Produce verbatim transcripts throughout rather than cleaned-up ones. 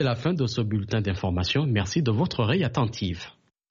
C'est la fin de ce bulletin d'information. Merci de votre oreille attentive.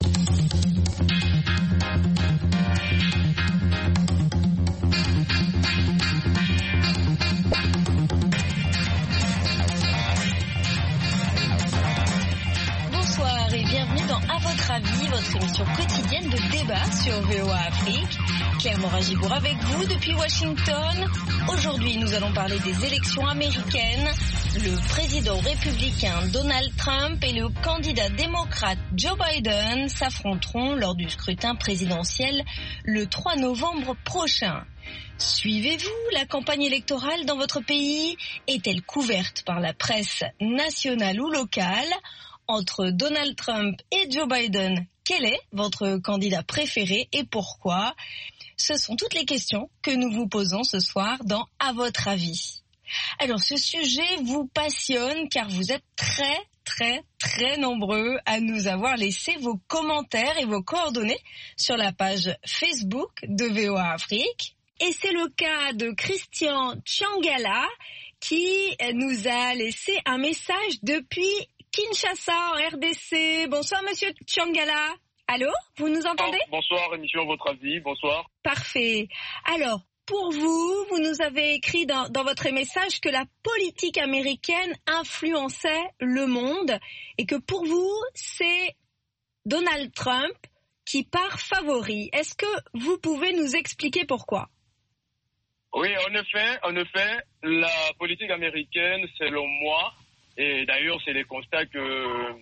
Bonsoir et bienvenue dans À votre avis, votre émission quotidienne de débat sur V O A Afrique. Claire Moragibourg avec vous depuis Washington. Aujourd'hui, nous allons parler des élections américaines. Le président républicain Donald Trump et le candidat démocrate Joe Biden s'affronteront lors du scrutin présidentiel le trois novembre prochain. Suivez-vous la campagne électorale dans votre pays? Est-elle couverte par la presse nationale ou locale? Entre Donald Trump et Joe Biden, quel est votre candidat préféré et pourquoi? Ce sont toutes les questions que nous vous posons ce soir dans À votre avis. Alors ce sujet vous passionne car vous êtes très très très nombreux à nous avoir laissé vos commentaires et vos coordonnées sur la page Facebook de V O A Afrique. Et c'est le cas de Christian Tchangala qui nous a laissé un message depuis Kinshasa en R D C. Bonsoir Monsieur Tchangala. Allô, vous nous entendez? Bonsoir, émission Votre Avis, bonsoir. Parfait. Alors, pour vous, vous nous avez écrit dans, dans votre message que la politique américaine influençait le monde et que pour vous, c'est Donald Trump qui part favori. Est-ce que vous pouvez nous expliquer pourquoi? Oui, en effet, en effet, la politique américaine, selon moi, et d'ailleurs, c'est les constats que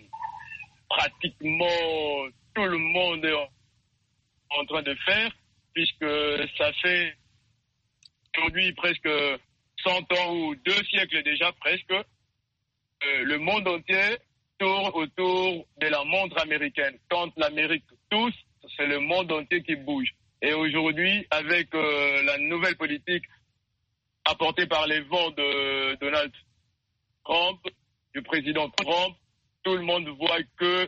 pratiquement tout le monde est en train de faire, puisque ça fait aujourd'hui presque cent ans ou deux siècles déjà presque, euh, le monde entier tourne autour de la montre américaine. Quand l'Amérique tousse, c'est le monde entier qui bouge. Et aujourd'hui, avec euh, la nouvelle politique apportée par les vents de Donald Trump, du président Trump, tout le monde voit que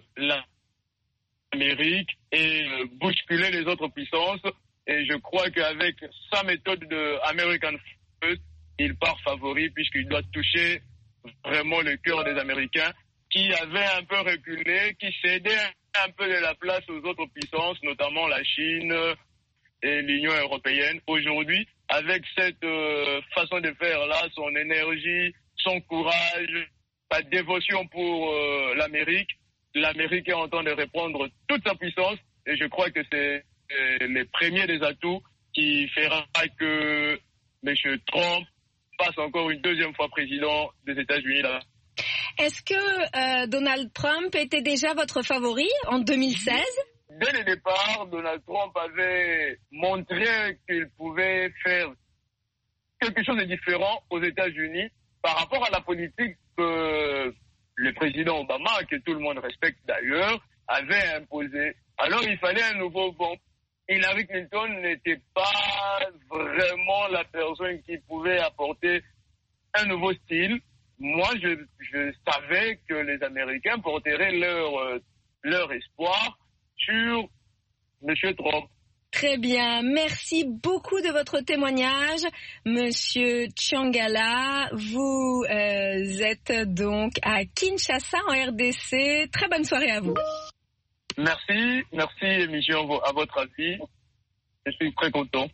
l'Amérique est euh, bousculée les autres puissances. Et je crois qu'avec sa méthode de American First, il part favori puisqu'il doit toucher vraiment le cœur des Américains qui avaient un peu reculé, qui cédaient un peu de la place aux autres puissances, notamment la Chine et l'Union européenne. Aujourd'hui, avec cette euh, façon de faire là, son énergie, son courage, sa dévotion pour euh, l'Amérique, l'Amérique est en train de reprendre toute sa puissance et je crois que c'est les premiers des atouts qui fera que M. Trump passe encore une deuxième fois président des États-Unis. Là. Est-ce que euh, Donald Trump était déjà votre favori en deux mille seize? Dès le départ, Donald Trump avait montré qu'il pouvait faire quelque chose de différent aux États-Unis par rapport à la politique que le président Obama, que tout le monde respecte d'ailleurs, avait imposée. Alors il fallait un nouveau vent. Hillary Clinton n'était pas vraiment la personne qui pouvait apporter un nouveau style. Moi, je, je savais que les Américains porteraient leur, euh, leur espoir sur M. Trump. Très bien. Merci beaucoup de votre témoignage, Monsieur Tchangala. Vous euh, êtes donc à Kinshasa, en R D C. Très bonne soirée à vous. Merci, merci émission à votre avis. Je suis très content.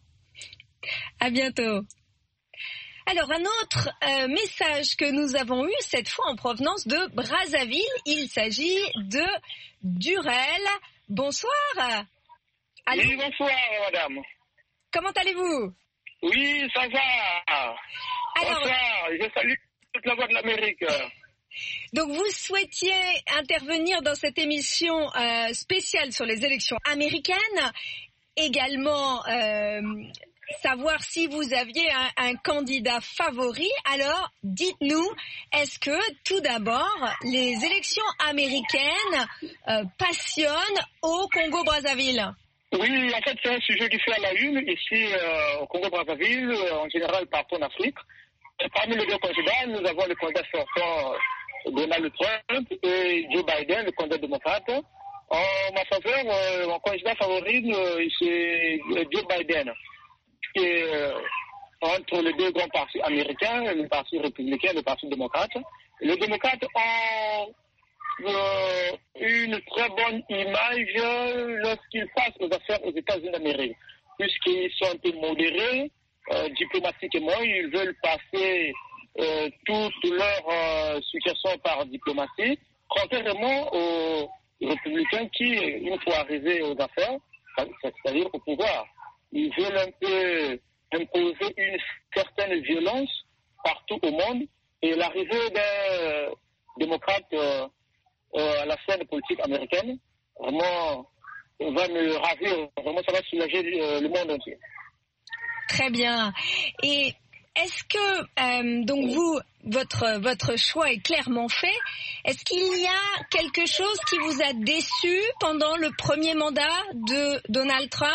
À bientôt. Alors un autre euh, message que nous avons eu cette fois en provenance de Brazzaville. Il s'agit de Durel. Bonsoir. Allô? Oui, bonsoir madame. Comment allez-vous? Oui, ça va. Alors, bonsoir, je salue toute la voix de l'Amérique. Donc vous souhaitiez intervenir dans cette émission euh, spéciale sur les élections américaines, également euh, savoir si vous aviez un, un candidat favori. Alors dites-nous, est-ce que tout d'abord les élections américaines euh, passionnent au Congo-Brazzaville? Oui, en fait c'est un sujet qui fait à la une ici euh, au Congo-Brazzaville, euh, en général partout en Afrique. Et parmi les deux candidats, nous avons le candidat sortant Donald Trump et Joe Biden, le candidat démocrate. En ma faveur, euh, mon candidat favori, euh, c'est Joe Biden, qui est euh, entre les deux grands partis américains, le parti républicain et le parti démocrate. les démocrates ont euh, une très bonne image lorsqu'ils passent aux affaires aux États-Unis d'Amérique, puisqu'ils sont un peu modérés, euh, diplomatiquement, ils veulent passer euh, toute leur euh, situation par diplomatie, contrairement aux républicains qui, une fois arrivés aux affaires, c'est-à-dire au pouvoir, ils veulent un peu imposer une certaine violence partout au monde, et l'arrivée d'un démocrate euh, euh, à la scène politique américaine, vraiment, va me ravir, vraiment ça va soulager euh, le monde entier. Très bien. Et est-ce que, euh, donc vous, votre, votre choix est clairement fait, est-ce qu'il y a quelque chose qui vous a déçu pendant le premier mandat de Donald Trump?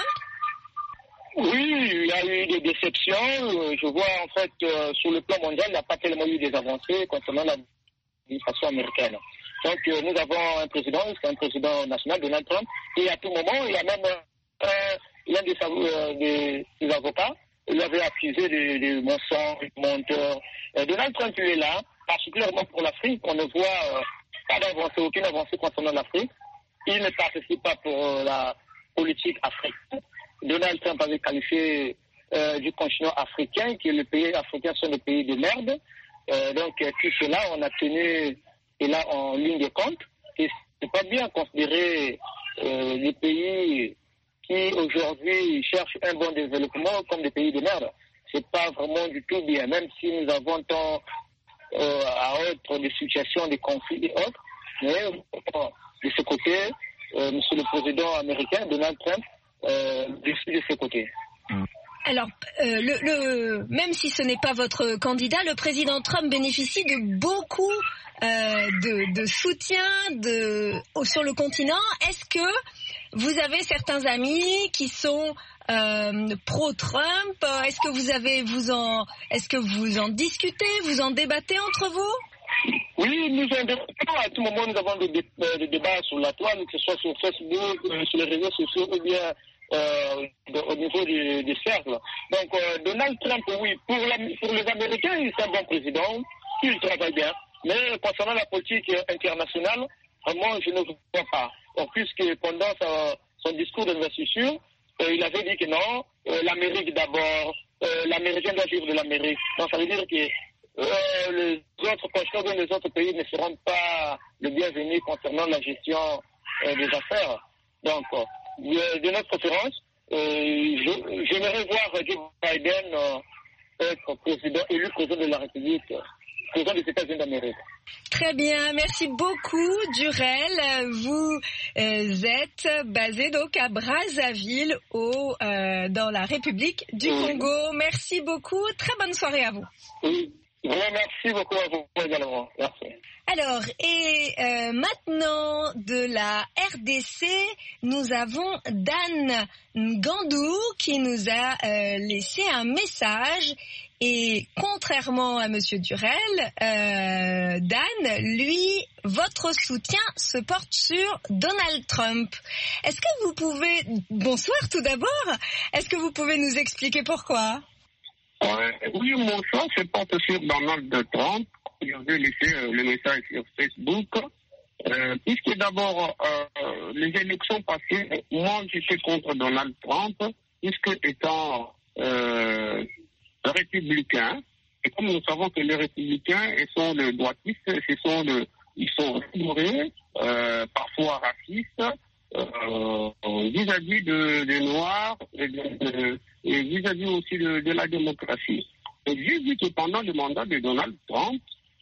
Oui, il y a eu des déceptions. Je vois en fait euh, sur le plan mondial, il n'y a pas tellement eu des avancées concernant l'administration américaine. Donc euh, nous avons un président, c'est un président national, Donald Trump, et à tout moment, il y a même euh, l'un des, euh, des, des avocats, il avait accusé de, de mensonges, de menteurs. Euh, Donald Trump, il est là, particulièrement pour l'Afrique. On ne voit euh, pas d'avancée, aucune avancée concernant l'Afrique. Il ne participe pas pour euh, la politique africaine. Donald Trump avait qualifié euh, du continent africain, que les pays africains sont des pays de merde. Euh, donc euh, tout cela, on a tenu cela en ligne de compte. Et c'est pas bien considérer euh, les pays qui aujourd'hui cherchent un bon développement comme des pays de merde. C'est pas vraiment du tout bien, même si nous avons tant euh, à autre des situations, des conflits et autres. Mais euh, de ce côté, euh, Monsieur le Président américain, Donald Trump, Euh, de, de ce côté. Alors, euh, le, le, même si ce n'est pas votre candidat, le président Trump bénéficie de beaucoup euh, de, de soutien de, sur le continent. Est-ce que vous avez certains amis qui sont euh, pro-Trump? Est-ce que vous avez, vous en, est-ce que vous en discutez, vous en débattez entre vous? Oui, nous en débattons. À tout moment, nous avons des, des, des débats sur la toile, que ce soit sur Facebook, euh, sur les réseaux sociaux, ou bien Euh, de, au niveau des, des cercles. Donc euh, Donald Trump, oui, pour, la, pour les Américains, il est un bon président, il travaille bien, mais concernant la politique internationale, vraiment, je ne vois pas. En plus que pendant sa, son discours d'investiture, euh, il avait dit que non, euh, l'Amérique d'abord, euh, l'Américain doit vivre de l'Amérique. Donc ça veut dire que euh, les autres continents, les autres pays ne seront pas le bienvenu concernant la gestion euh, des affaires. Donc, euh, De, de notre préférence, euh, j'aimerais voir Joe Biden euh, être président, élu président de la République, président des États-Unis d'Amérique. Très bien, merci beaucoup Durel. Vous euh, êtes basé donc à Brazzaville, au, euh, dans la République du oui. Congo. Merci beaucoup, très bonne soirée à vous. Oui. Bon, merci beaucoup à vous également. Merci. Alors, et euh, maintenant de la R D C, nous avons Dan Ngandou qui nous a euh, laissé un message. Et contrairement à Monsieur Durel, euh, Dan, lui, votre soutien se porte sur Donald Trump. Est-ce que vous pouvez... Bonsoir tout d'abord. Est-ce que vous pouvez nous expliquer pourquoi ? Euh, oui, mon choix se porte sur Donald Trump. Je vais laisser euh, le message sur Facebook. Euh, puisque d'abord, euh, les élections passées, moi j'étais contre Donald Trump, puisque étant euh, républicain, et comme nous savons que les républicains ils sont les droitistes, ce sont le, ils sont rigoreux, euh, parfois racistes, euh, vis-à-vis de, des Noirs et, de, de, et vis-à-vis aussi de, de la démocratie. Et j'ai vu que pendant le mandat de Donald Trump,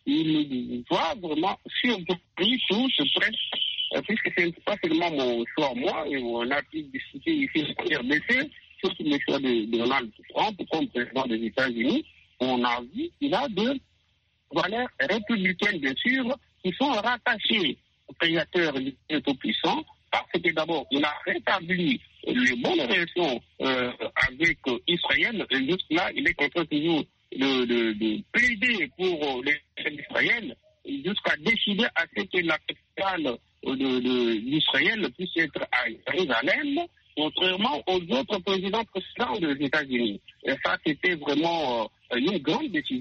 il va vraiment surpris tout ce presse, puisque ce n'est pas seulement mon choix, moi, et on a pu discuter ici sur R D C, surtout le choix de Donald Trump comme président des États-Unis. On a vu qu'il a de valeurs républicaines, bien sûr, qui sont rattachées au créateur du Tout-Puissant, parce que d'abord, il a rétabli les bonnes relations euh, avec euh, Israël, et jusque-là, il est en train toujours de, de, de plaider pour euh, les Israël, jusqu'à décider à ce que la capitale d'Israël puisse être à Jérusalem, contrairement aux autres présidents précédents des États-Unis. Et ça, c'était vraiment euh, une grande décision.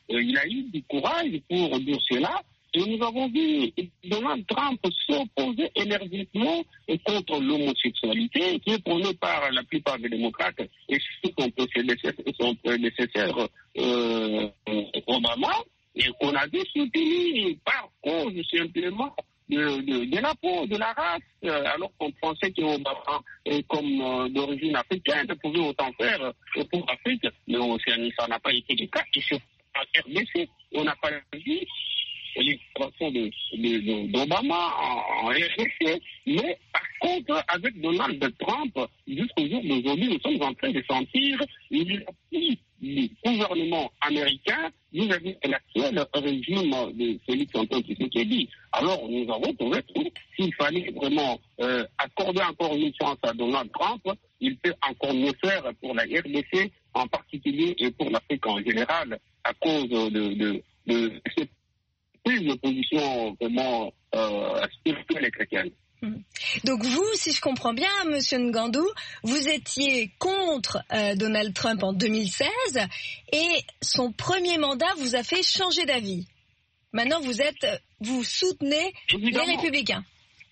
euh, il a eu du courage pour dire cela. Et nous avons vu Donald Trump s'opposer énergiquement contre l'homosexualité, qui est prônée par la plupart des démocrates et son prédécesseur, son prédécesseur euh, Obama, et qu'on avait soutenu par cause simplement de, de, de la peau, de la race, euh, alors qu'on pensait qu'Obama, euh, comme euh, d'origine africaine, pouvait autant faire euh, pour l'Afrique, mais ça n'a pas été le cas. Et c'est en R D C, on n'a pas vu l'expression de, de, de, d'Obama en, en R D C, mais par contre, avec Donald Trump, jusqu'au jour d'aujourd'hui, nous sommes en train de sentir une appui du gouvernement américain vis-à-vis de l'actuel régime de Félix Antoine Tshisekedi. Alors, nous avons trouvé que s'il fallait vraiment euh, accorder encore une chance à Donald Trump, il peut encore mieux faire pour la R D C en particulier et pour l'Afrique en général, à cause de, de, de, de cette prise de position vraiment euh, spirituelle et chrétienne. Donc vous, si je comprends bien, Monsieur Ngandou, vous étiez contre euh, Donald Trump en deux mille seize et son premier mandat vous a fait changer d'avis. Maintenant, vous êtes, vous soutenez évidemment les républicains.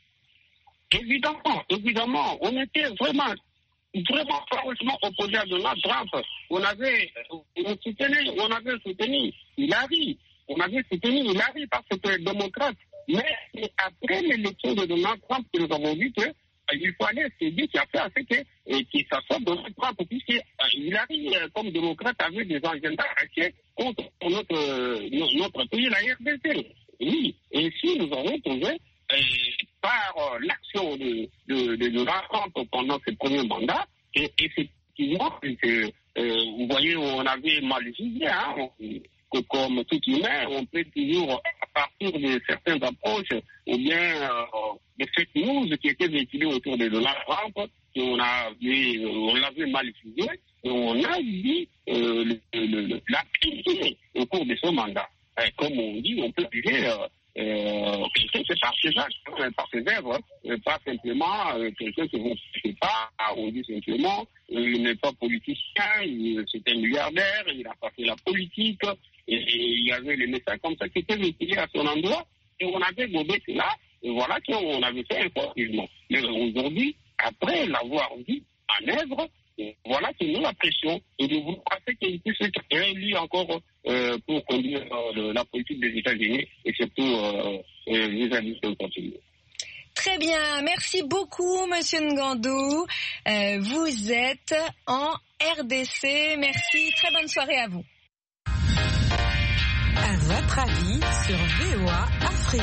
Évidemment, évidemment, on était vraiment, vraiment franchement opposés à Donald Trump. On avait, on soutenait, on avait soutenu Hillary, on avait soutenu Hillary parce que c'était démocrate. Mais c'est après l'élection de Donald Trump que nous avons vu qu'il euh, fallait céder qui a fait à ce que, euh, qu'il s'assoie Donald Trump, puisque euh, Hillary, euh, comme démocrate, avait des agendas cachés contre notre, euh, notre pays, la R D C. Oui, et si nous avons trouvé, euh, par euh, l'action de, de, de Donald Trump pendant ses premiers mandats, et effectivement, euh, euh, vous voyez, on avait mal jugé, hein, on, que comme tout humain, on peut toujours, à partir de certaines approches, ou bien euh, des fake news qui étaient véhiculées autour de Donald Trump, qu'on avait, on l'avait mal utilisé, et on a dit euh, le, le, le, la critiquer au cours de ce mandat. Et comme on dit, on peut juger euh, euh, quelqu'un c'est par ses actes, par ses œuvres, euh, pas simplement euh, quelqu'un que vous ne savez pas, on dit simplement, euh, il n'est pas politicien, il, c'est un milliardaire, il a pas fait la politique. Et, et il y avait les messages comme ça qui étaient véhiculés à son endroit, et on avait gobé cela, et voilà qu'on avait fait un forcément. Mais aujourd'hui, après l'avoir vu en œuvre, voilà que nous la pression, et de vouloir qu'il puisse être réélu encore euh, pour conduire euh, la politique des États-Unis, et surtout euh, euh, les amis de continuer. Très bien, merci beaucoup, Monsieur Ngandou. Euh, vous êtes en R D C. Merci, très bonne soirée à vous. À votre avis sur V O A Afrique.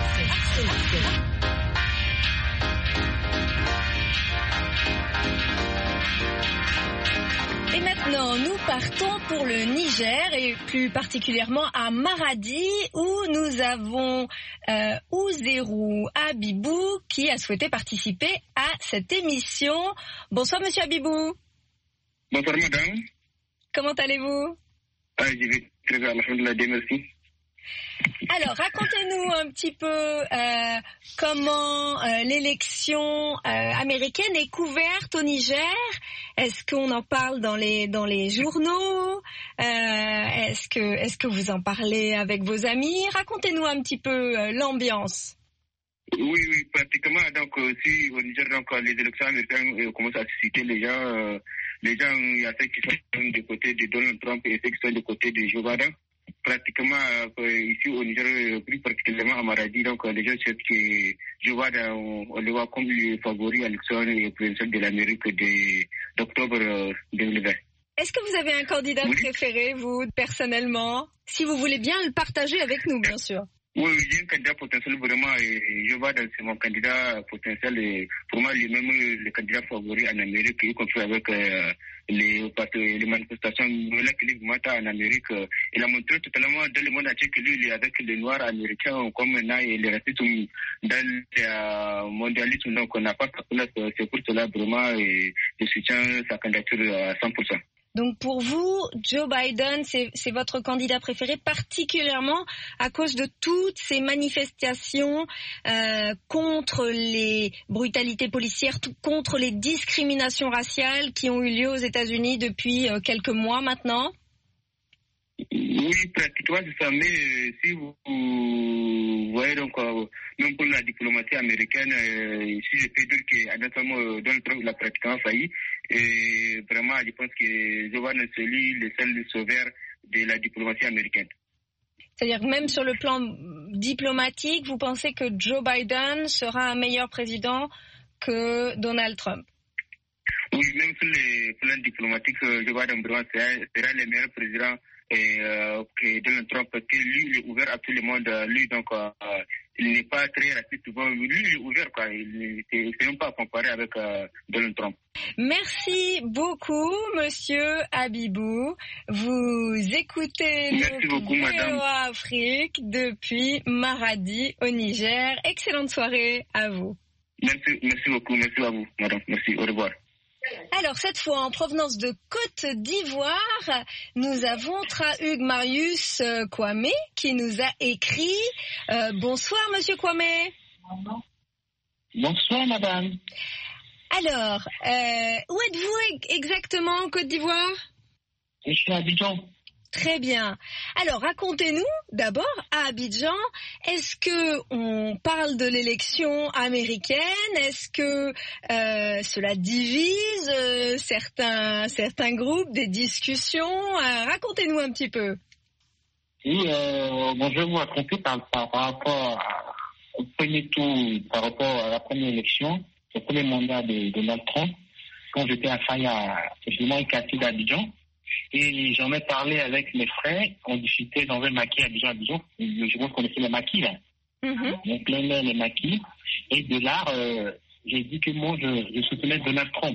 Et maintenant, nous partons pour le Niger et plus particulièrement à Maradi où nous avons euh, Ouzérou Abibou qui a souhaité participer à cette émission. Bonsoir, Monsieur Abibou. Bonsoir, madame. Comment allez-vous? Ah, je vais très bien, alhamdoulilah, merci. Alors, racontez-nous un petit peu euh, comment euh, l'élection euh, américaine est couverte au Niger. Est-ce qu'on en parle dans les dans les journaux? euh, Est-ce que est-ce que vous en parlez avec vos amis? Racontez-nous un petit peu euh, l'ambiance. Oui, oui, pratiquement. Donc, euh, si au Niger, donc les élections américaines euh, commencent à susciter les gens, euh, les gens, il y a ceux qui sont du côté de Donald Trump et ceux qui sont du côté de Joe Biden. Pratiquement euh, ici au Niger, plus particulièrement à Maradi, donc les gens savent que Joe Biden, on, on le voit comme le favori à l'élection présidentielle de l'Amérique de, d'octobre euh, deux mille vingt. Est-ce que vous avez un candidat oui. préféré, vous, personnellement? Si vous voulez bien le partager avec nous, bien sûr. Oui, j'ai un candidat potentiel vraiment, et Joe Biden, c'est mon candidat potentiel, et pour moi, lui-même, le candidat favori en Amérique, y compris avec euh, les, les manifestations Black Lives Matter en Amérique. Il a montré totalement dans le monde entier que lui, il est avec les Noirs américains, comme maintenant, il est resté dans le mondialisme, donc on n'a pas sa place. C'est pour cela, vraiment, et je soutiens sa candidature à cent pour cent. Donc pour vous, Joe Biden, c'est, c'est votre candidat préféré, particulièrement à cause de toutes ces manifestations euh, contre les brutalités policières, tout, contre les discriminations raciales qui ont eu lieu aux États-Unis depuis euh, quelques mois maintenant? Oui, pratiquement c'est ça, mais euh, si vous, vous voyez donc, euh, même pour la diplomatie américaine, euh, si je peux dire qu'adaptement euh, Donald Trump l'a pratiquement failli, et vraiment je pense que Joe Biden c'est lui le seul sauveur de la diplomatie américaine. C'est-à-dire que même sur le plan diplomatique, vous pensez que Joe Biden sera un meilleur président que Donald Trump? Oui, même sur les plans diplomatiques, Joe Biden sera, sera le meilleur président et, euh, que Donald Trump, parce que lui, il est ouvert à tout le monde. Lui, donc, euh, il n'est pas très raciste. Bon, lui, il est ouvert, quoi. Il ne s'est même pas comparé avec euh, Donald Trump. Merci beaucoup, Monsieur Habibou. Vous écoutez Merci beaucoup, V O A madame. Afrique depuis Maradi, au Niger. Excellente soirée à vous. Merci, merci beaucoup. Merci à vous, madame. Merci. Au revoir. Alors, cette fois, en provenance de Côte d'Ivoire, nous avons Trahugues Marius Kwame qui nous a écrit. Euh, bonsoir, Monsieur Kwame. Bonsoir, madame. Alors, euh, où êtes-vous exactement en Côte d'Ivoire? Je suis à Abidjan. Très bien. Alors, racontez-nous d'abord à Abidjan, est-ce que on parle de l'élection américaine? Est-ce que euh, cela divise euh, certains certains groupes, des discussions? euh, Racontez-nous un petit peu. Oui, euh, bon, je vais vous raconter par, par, par rapport à, au premier tour, par rapport à la première élection, le premier mandat de Donald Trump, quand j'étais à Faya, effectivement, un quartier d'Abidjan. Et j'en ai parlé avec mes frères, on discutait dans un maquis à Abidjan, Abidjan. Je pense qu'on connaissait les maquis, là. Mm-hmm. On plainait les maquis. Et de là, euh, j'ai dit que moi, je, je soutenais Donald Trump.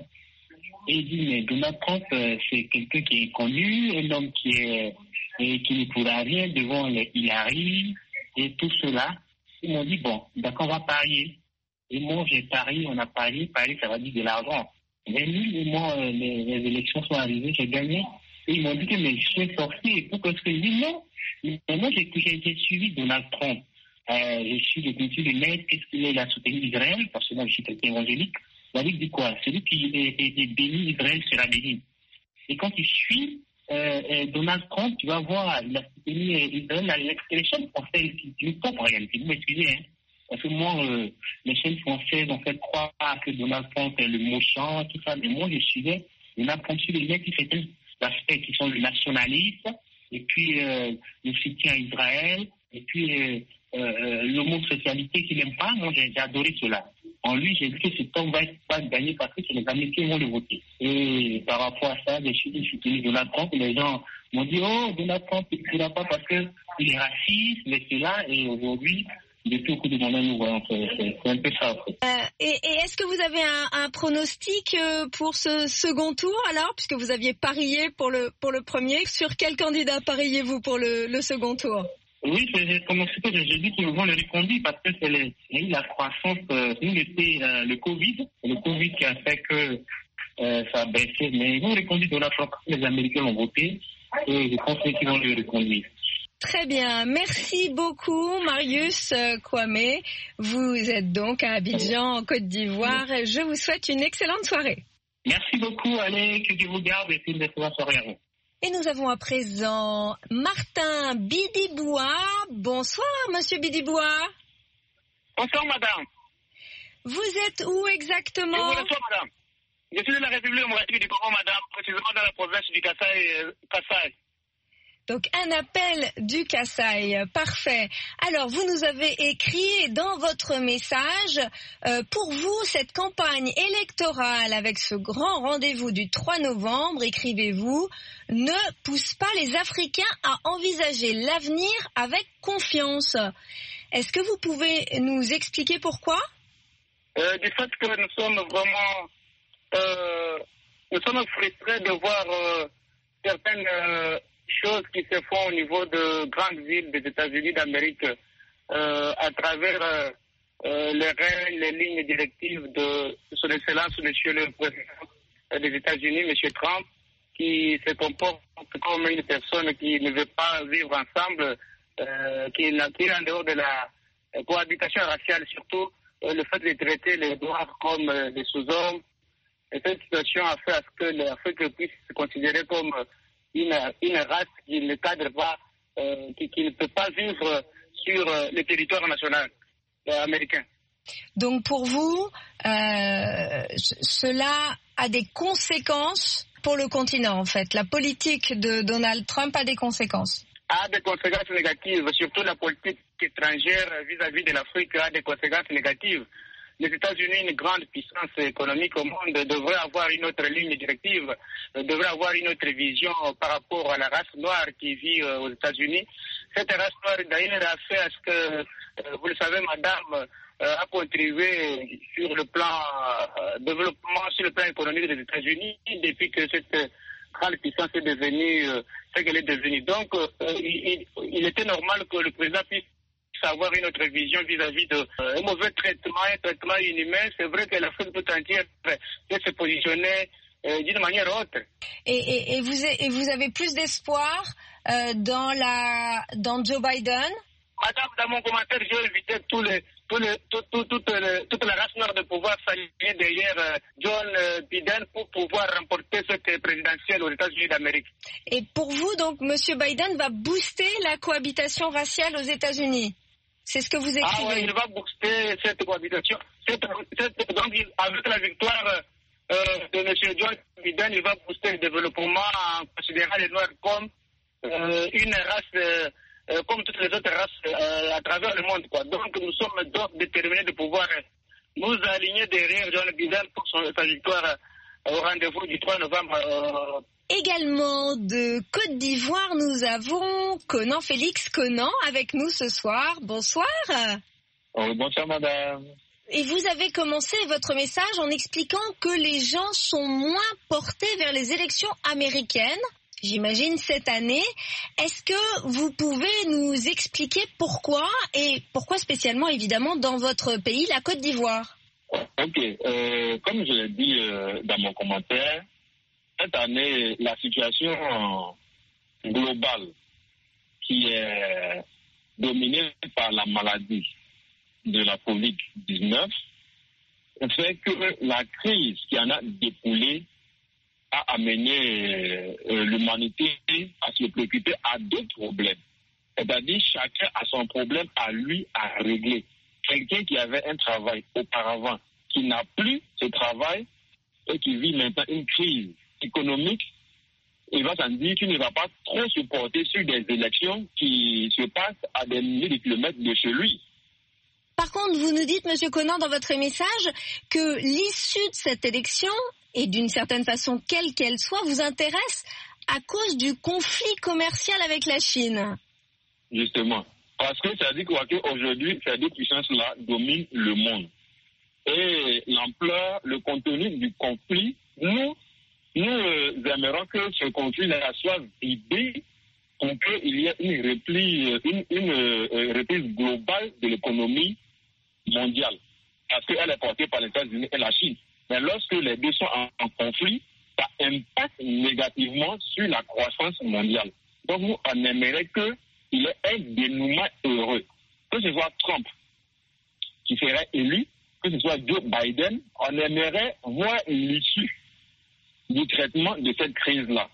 Et il dit, mais Donald Trump, euh, c'est quelqu'un qui est connu, un homme qui est et qui ne pourra rien devant les Hillary et tout cela. Ils m'ont dit, bon, d'accord, on va parier. Et moi, j'ai parié, on a parié, parier, ça va dire de l'argent. vingt mille, et moi, euh, les, les élections sont arrivées, j'ai gagné. Et ils m'ont dit que mais je suis sorcier. Pourquoi est-ce que je dis non? Mais moi, j'ai, j'ai, j'ai suivi Donald Trump. Euh, je suis de culture de maître. Qu'est-ce qu'il est? Il a soutenu Israël, parce que moi, je suis quelqu'un évangélique. La Bible dit quoi? Celui qui est, est, est béni, Israël sera béni. Et quand tu suis euh, euh, Donald Trump, tu vas voir, il a soutenu Israël. Les chaînes françaises, tu ne peux pas en réalité. Vous m'excusez, hein? Parce que moi, euh, les chaînes françaises ont fait croire que Donald Trump est le méchant, tout ça. Mais moi, je suivais Donald Trump sur les mecs qui faisaient l'aspect qui sont le nationalisme, et puis euh, le soutien à Israël, et puis euh, euh, l'homosexualité qu'il n'aime pas. Moi, j'ai, j'ai adoré cela. En lui, j'ai dit que cet homme va pas gagner parce que c'est les Américains qui vont le voter. Et par rapport à ça, j'ai soutenu Donald Trump, et les gens m'ont dit, oh, Donald Trump, il ne pourra pas parce qu'il est raciste, mais c'est là, et aujourd'hui, depuis au cours de mon année, nous voyons, c'est, c'est, c'est un peu ça. En fait. euh, et, et est-ce que vous avez un, un pronostic euh, pour ce second tour alors, puisque vous aviez parié pour le pour le premier? Sur quel candidat pariez-vous pour le, le second tour? Oui, j'ai commencé, j'ai dit qu'ils vont le reconduire parce que c'est les, la croissance, euh, nous c'était euh, le Covid, le Covid qui a fait que euh, ça a baissé, mais ils vont le reconduire de la France, les Américains l'ont voté, et je pense qu'ils vont le reconduire. Très bien, merci beaucoup Marius Kwame. Vous êtes donc à Abidjan, en Côte d'Ivoire. Je vous souhaite une excellente soirée. Merci beaucoup, allez, que Dieu vous garde et une excellente soirée à vous. Et nous avons à présent Martin Bidiboua. Bonsoir Monsieur Bidiboua. Bonsoir madame. Vous êtes où exactement? Je vous reçois madame. Je suis de la République démocratique du Congo madame, précisément dans la province du Kasaï. Kasaï. Donc un appel du Kasaï, parfait. Alors vous nous avez écrit dans votre message, euh, pour vous cette campagne électorale avec ce grand rendez-vous du trois novembre, écrivez-vous, ne pousse pas les Africains à envisager l'avenir avec confiance. Est-ce que vous pouvez nous expliquer pourquoi? euh, Du fait que nous sommes vraiment, euh, nous sommes frustrés de voir euh, certaines euh, choses qui se font au niveau de grandes villes des États-Unis d'Amérique euh, à travers euh, euh, les règles, les lignes directives de son Excellence, Monsieur le Président des États-Unis, Monsieur Trump, qui se comporte comme une personne qui ne veut pas vivre ensemble, euh, qui est en dehors de la cohabitation raciale, surtout euh, le fait de traiter les Noirs comme euh, des sous-hommes. Et cette situation a fait à ce que l'Afrique puisse se considérer comme une, une race qui ne cadre pas, euh, qui, qui ne peut pas vivre sur euh, le territoire national euh, américain. Donc pour vous, euh, cela a des conséquences pour le continent en fait. La politique de Donald Trump a des conséquences. A des conséquences négatives, surtout la politique étrangère vis-à-vis de l'Afrique a des conséquences négatives. Les États-Unis, une grande puissance économique au monde, devraient avoir une autre ligne directive, devraient avoir une autre vision par rapport à la race noire qui vit aux États-Unis. Cette race noire, d'ailleurs, a fait à ce que, vous le savez, madame, a contribué sur le plan euh, développement, sur le plan économique des États-Unis depuis que cette grande puissance est devenue euh, ce qu'elle est devenue. Donc, euh, il, il était normal que le président puisse avoir une autre vision vis-à-vis de euh, un mauvais traitement, un traitement inhumain. C'est vrai que l'Afrique tout entière peut se positionner euh, d'une manière autre. Et, et, et, vous, et vous avez plus d'espoir euh, dans, la, dans Joe Biden? Madame, dans mon commentaire, j'ai invité tous les, tous les, tout, tout, toute, les, toute la race noire de pouvoir s'aligner derrière euh, John euh, Biden pour pouvoir remporter cette présidentielle aux États-Unis d'Amérique. Et pour vous, donc, M. Biden va booster la cohabitation raciale aux États-Unis? C'est ce que vous écrivez. Ah oui, il va booster cette cohabitation. Cette, cette, donc, il, avec la victoire euh, de M. John Biden, il va booster le développement en considérant les Noirs comme euh, une race... Euh, Euh, comme toutes les autres races euh, à travers le monde, quoi. Donc nous sommes donc déterminés de pouvoir euh, nous aligner derrière John Biden pour son, sa victoire euh, au rendez-vous du trois novembre. Euh... Également de Côte d'Ivoire, nous avons Conan, Félix Conan avec nous ce soir. Bonsoir. Oh, bonsoir madame. Et vous avez commencé votre message en expliquant que les gens sont moins portés vers les élections américaines. J'imagine cette année. Est-ce que vous pouvez nous expliquer pourquoi et pourquoi spécialement évidemment dans votre pays, la Côte d'Ivoire? Ok, euh, comme je l'ai dit euh, dans mon commentaire, cette année, la situation globale qui est dominée par la maladie de la covid dix-neuf fait que la crise qui en a découlé a amené euh, l'humanité à se préoccuper à d'autres problèmes. C'est-à-dire chacun a son problème à lui à régler. Quelqu'un qui avait un travail auparavant, qui n'a plus ce travail et qui vit maintenant une crise économique, il va s'en dire qu'il ne va pas trop se porter sur des élections qui se passent à des milliers de kilomètres de chez lui. Par contre, vous nous dites, M. Conan, dans votre message, que l'issue de cette élection, et d'une certaine façon, quelle qu'elle soit, vous intéresse à cause du conflit commercial avec la Chine. Justement. Parce que ça dit qu'aujourd'hui, ces deux puissances-là dominent le monde. Et l'ampleur, le contenu du conflit, nous, nous euh, aimerions que ce conflit-là soit vidé pour qu'il y ait une reprise, une, une euh, reprise globale de l'économie mondiale. Parce qu'elle est portée par les États-Unis et la Chine. Mais lorsque les deux sont en, en conflit, ça impacte négativement sur la croissance mondiale. Donc nous, on aimerait qu'il y ait un dénouement heureux. Que ce soit Trump qui serait élu, que ce soit Joe Biden, on aimerait voir l'issue du traitement de cette crise-là.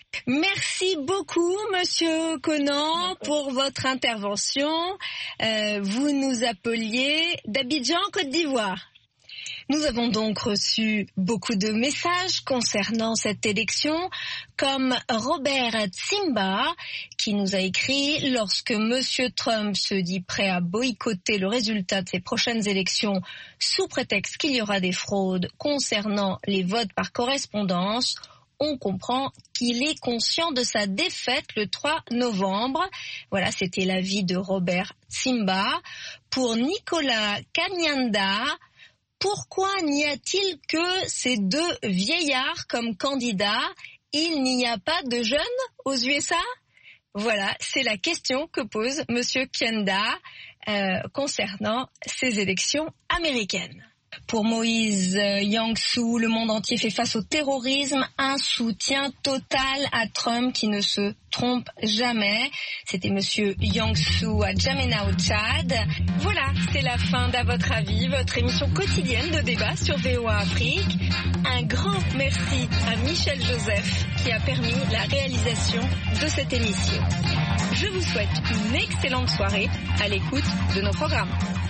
Merci beaucoup, Monsieur Conan, pour votre intervention. Euh, vous nous appeliez d'Abidjan, Côte d'Ivoire. Nous avons donc reçu beaucoup de messages concernant cette élection, comme Robert Tsimba, qui nous a écrit « Lorsque M. Trump se dit prêt à boycotter le résultat de ces prochaines élections sous prétexte qu'il y aura des fraudes concernant les votes par correspondance, on comprend qu'il est conscient de sa défaite le trois novembre. » Voilà, c'était l'avis de Robert Tsimba. Pour Nicolas Kanyanda, pourquoi n'y a-t-il que ces deux vieillards comme candidats? Il n'y a pas de jeunes aux U S A? Voilà, c'est la question que pose M. Kenda euh, concernant ces élections américaines. Pour Moïse Yang-Soo, le monde entier fait face au terrorisme, un soutien total à Trump qui ne se trompe jamais. C'était monsieur Yang-Soo à N'Djamena au Tchad. Voilà, c'est la fin d'À votre avis, votre émission quotidienne de débat sur V O A Afrique. Un grand merci à Michel Joseph qui a permis la réalisation de cette émission. Je vous souhaite une excellente soirée à l'écoute de nos programmes.